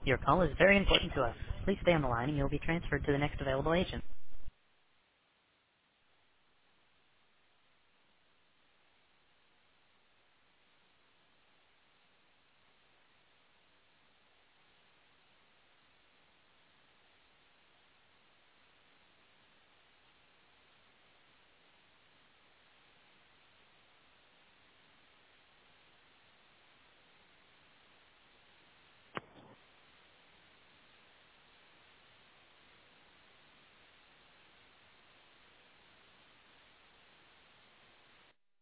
Your call is very important to us. Please stay on the line and you'll be transferred to the next available agent.